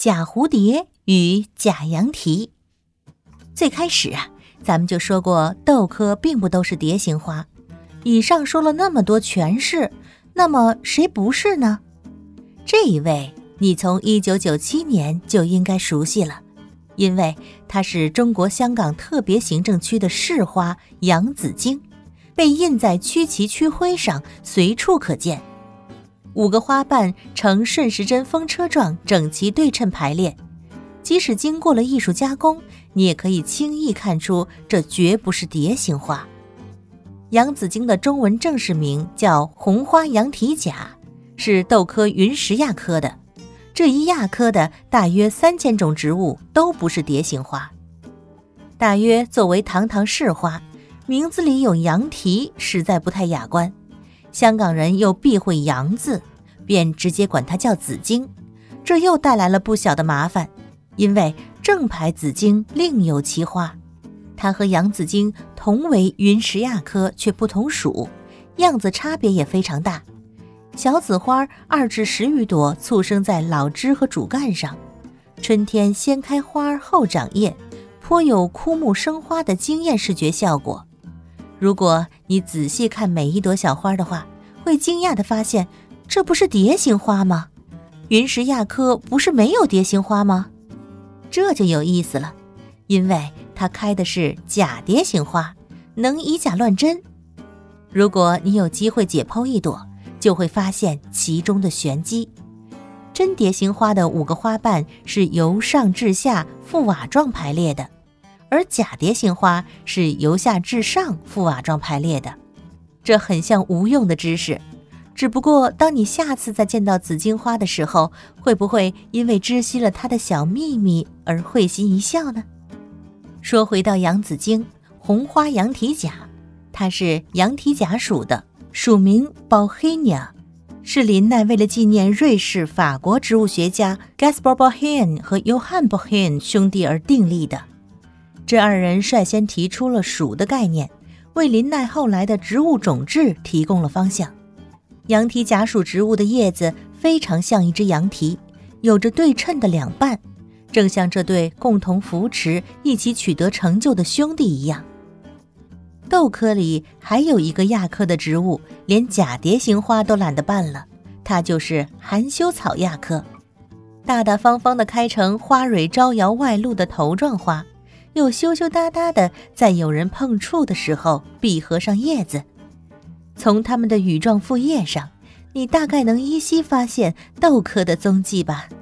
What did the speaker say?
假蝴蝶与假羊蹄。最开始咱们就说过豆科并不都是蝶形花，以上说了那么多全是，那么谁不是呢？这一位你从1997年就应该熟悉了，因为它是中国香港特别行政区的市花洋紫荆，被印在区旗区徽上，随处可见。5个花瓣呈顺时针风车状整齐对称排列，即使经过了艺术加工，你也可以轻易看出这绝不是蝶形花。洋紫荆的中文正式名叫红花羊蹄甲，是豆科云石亚科的。这一亚科的大约3000种植物都不是蝶形花。大约作为堂堂市花，名字里有羊蹄实在不太雅观，香港人又避讳洋字，便直接管它叫紫荆，这又带来了不小的麻烦，因为正牌紫荆另有其花，它和洋紫荆同为云石亚科，却不同属，样子差别也非常大。小紫花2至10余朵簇生在老枝和主干上，春天先开花后长叶，颇有枯木生花的惊艳视觉效果。如果你仔细看每一朵小花的话，会惊讶地发现，这不是蝶形花吗？云石亚科不是没有蝶形花吗？这就有意思了，因为它开的是假蝶形花，能以假乱真。如果你有机会解剖一朵，就会发现其中的玄机。真蝶形花的5个花瓣是由上至下覆瓦状排列的，而假蝶形花是由下至上覆瓦状排列的。这很像无用的知识，只不过当你下次再见到紫荆花的时候，会不会因为知悉了它的小秘密而会心一笑呢？说回到洋紫荆，红花羊蹄甲，它是羊蹄甲属的，属名 Bauhinia， 是林奈为了纪念瑞士、法国植物学家 Gaspar Bauhin 和 Johann Bauhin 兄弟而订立的。这2人率先提出了属的概念，为林奈后来的植物种质提供了方向。羊蹄甲属植物的叶子非常像一只羊蹄，有着对称的2瓣，正像这对共同扶持一起取得成就的兄弟一样。豆科里还有一个亚科的植物，连假蝶形花都懒得办了，它就是含羞草亚科，大大方方地开成花蕊招摇外露的头状花，又羞羞答答的在有人碰触的时候闭合上叶子。从它们的羽状复叶上，你大概能依稀发现豆科的踪迹吧。